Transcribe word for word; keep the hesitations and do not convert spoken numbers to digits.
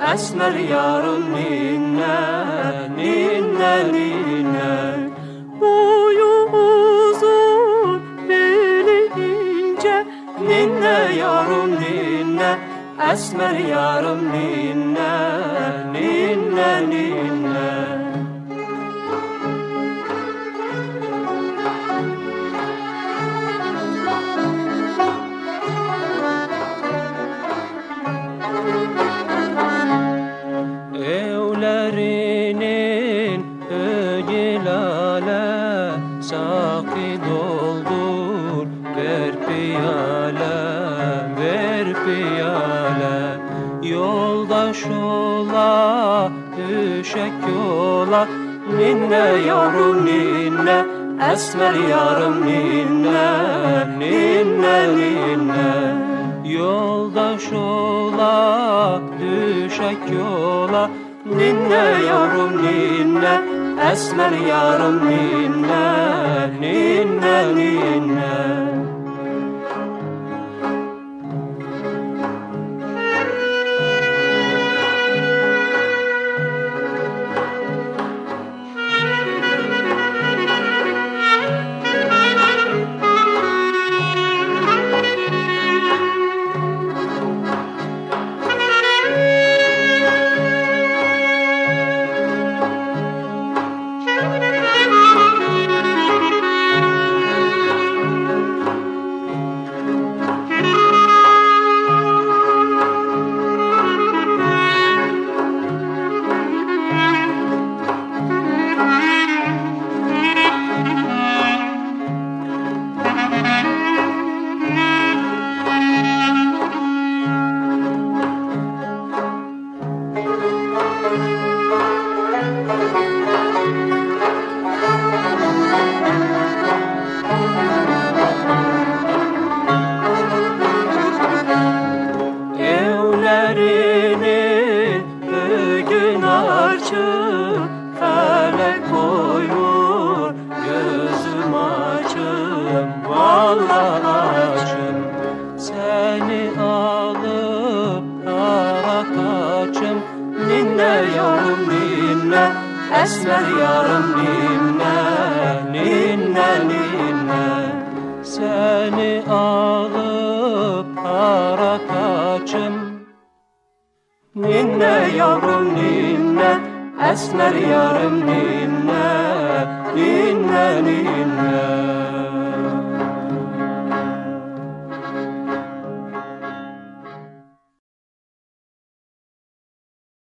esmer yarım ninne, ninne ninne. Boyu uzun, beli ince, Ninne yarım ninne, esmer yarım ninne, ninne ninne. Evlerinin ögilale, sakı doldur, ver piyale, ver piyale. Yoldaş ola, düşek yola, ninne yavrum ninne, esmer yarım ninne, ninne ninne. Yoldaş ola, düşek yola, ninne yavrum ninne, esmer yarım ninne, ninne ninne. Evlerinin bugün açık, felek koyur, gözüm açım, vallahi açım. Seni alıp ara kaçım, ninne yarım ninne, esmer yarım ninne, ninne ninne. Seni alıp ara kaçım, ninne yavrum ninne, esmer yarım ninne, ninne ninne.